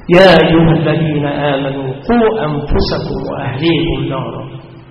يا أيها الذين آمنوا قوا أنفسكم وأهليكم نارا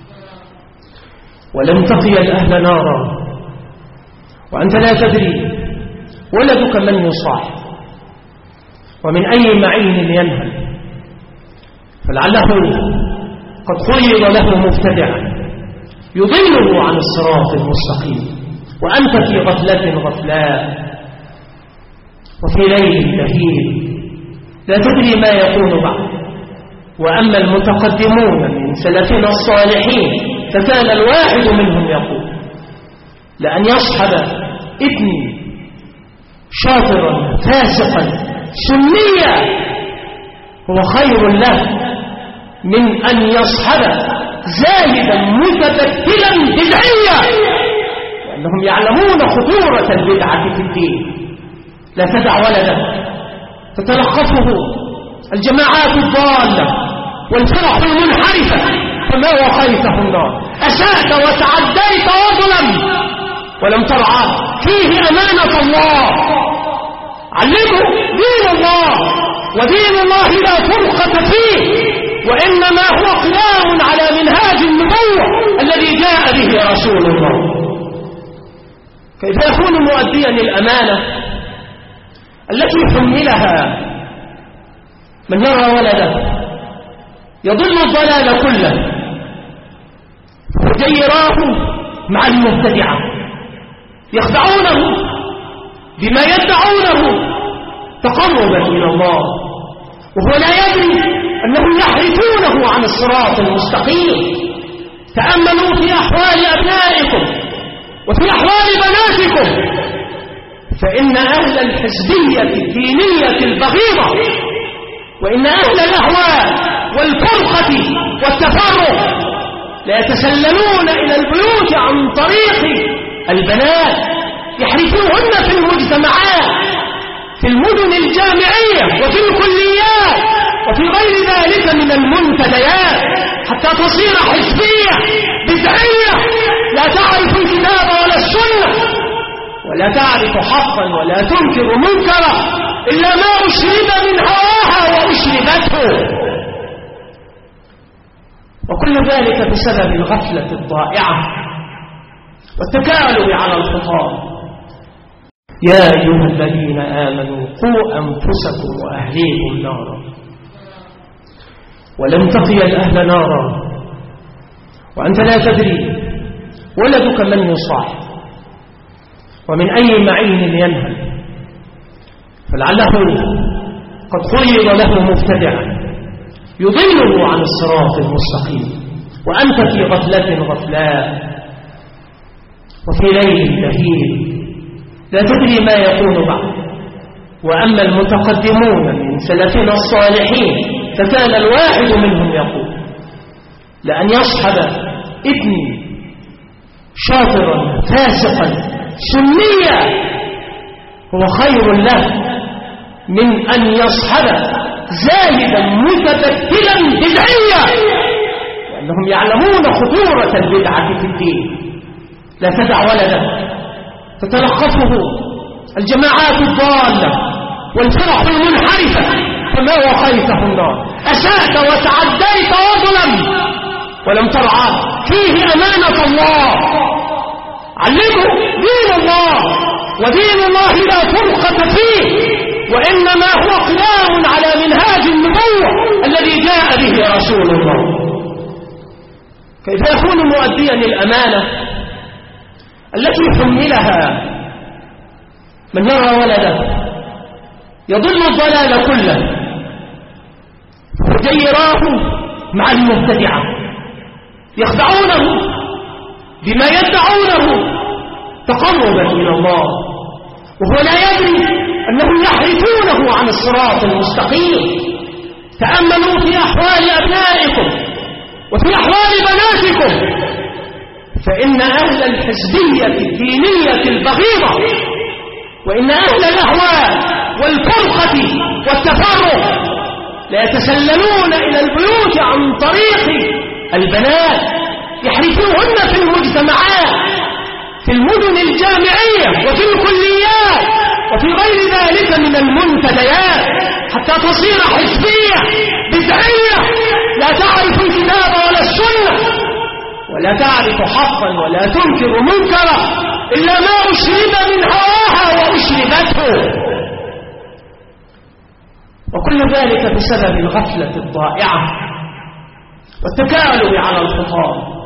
ولن تقي الأهل نارا وأنت لا تدري ولدك من يصاحب ومن أي معين ينهل، فلعله قد خير له مبتدعا يضله عن الصراط المستقيم وأنت في غفلة غفلاء وفي ليل بهيل لا تدري ما يكون بعد. وأما المتقدمون من سلفنا الصالحين فكان الواحد منهم يقول: لأن يصحب ابني شاطرا فاسقا سنيا هو خير له من أن يصحب زاهدا متبتلا بدعيا، لأنهم يعلمون خطورة البدعة في الدين. لا تدع ولدا تتلقفه الجماعات الضالة والفرق المنحرفة فما وقيته النار. أسأت وتعديت وظلم ولم ترعى فيه أمانة الله. علمه دين الله، ودين الله لا فرقة فيه، وإنما هو قيام على منهاج النبوة الذي جاء به رسول الله. كيف يكون مؤديا الأمانة التي حملها من يرى ولده يضل الضلال كله وجيراه مع المبتدعة يخدعونه بما يدعونه تقربا إلى الله، وهو لا يدري أنهم يحرفونه عن الصراط المستقيم. تأملوا في أحوال أبنائكم وفي أحوال بناتكم، فإن أهل الحزبية الدينية البغيضة وإن أهل الأهواء والفرقة والتفرق لا يتسللون إلى البيوت عن طريق البنات يحرفوهن في المجتمعات، في المدن الجامعية وفي الكليات وفي غير ذلك من المنتديات، حتى تصير حزبية بدعية لا تعرف الكتاب ولا السنة ولا تعرف حقا ولا تنكر منكرا إلا ما أشرب من هواها وأشربته، وكل ذلك بسبب الغفلة الضائعة والتكالب على الخطاب. يا أيها الذين آمنوا قوا أنفسكم وأهليكم نارا ولن تقي الأهل نارا وأنت لا تدري ولدك من يصاحب ومن أي معين ينهل، فلعله قد خير له مبتدعا يضله عن الصراط المستقيم وأنت في غفلة غفلاء وفي ليل بهيل لا تدري ما يكون بعد. وأما المتقدمون من سلفنا الصالحين فكان الواحد منهم يقول: لأن يصحب ابني شاطرا فاسقا سنيا هو خير له من أن يصحب زاهدا متبتلا بدعيا، لأنهم يعلمون خطورة البدعة في الدين. لا تدع ولدا تتلقفه الجماعات الضالة والفرق المنحرفة فما وقيته النار. أسأت وتعديت وظلم ولم ترعى فيه أمانة الله. علمه دين الله، ودين الله لا فرقة فيه، وإنما هو قيام على منهاج النبوة الذي جاء به رسول الله. كيف يكون مؤديا الأمانة التي حملها من يرى ولده يضل الضلال كله وجيراه مع المبتدعة يخدعونه بما يدعونه تقربا إلى الله، وهو لا يدري أنهم يحرفونه عن الصراط المستقيم. تأملوا في أحوال أبنائكم وفي أحوال بناتكم، فإن أهل الحزبية الدينية البغيضة وإن أهل الأهواء والفرقة والتفرق لا يتسللون إلى البيوت عن طريق البنات يحرفوهن في المجتمعات، في المدن الجامعية وفي الكليات وفي غير ذلك من المنتديات، حتى تصير حزبية بدعية لا تعرف الكتاب ولا السنة، ولا تعرف حقا ولا تنكر منكرا إلا ما أشرب من هواها وأشربته، وكل ذلك بسبب الغفلة الضائعة والتكالب على الخطاب.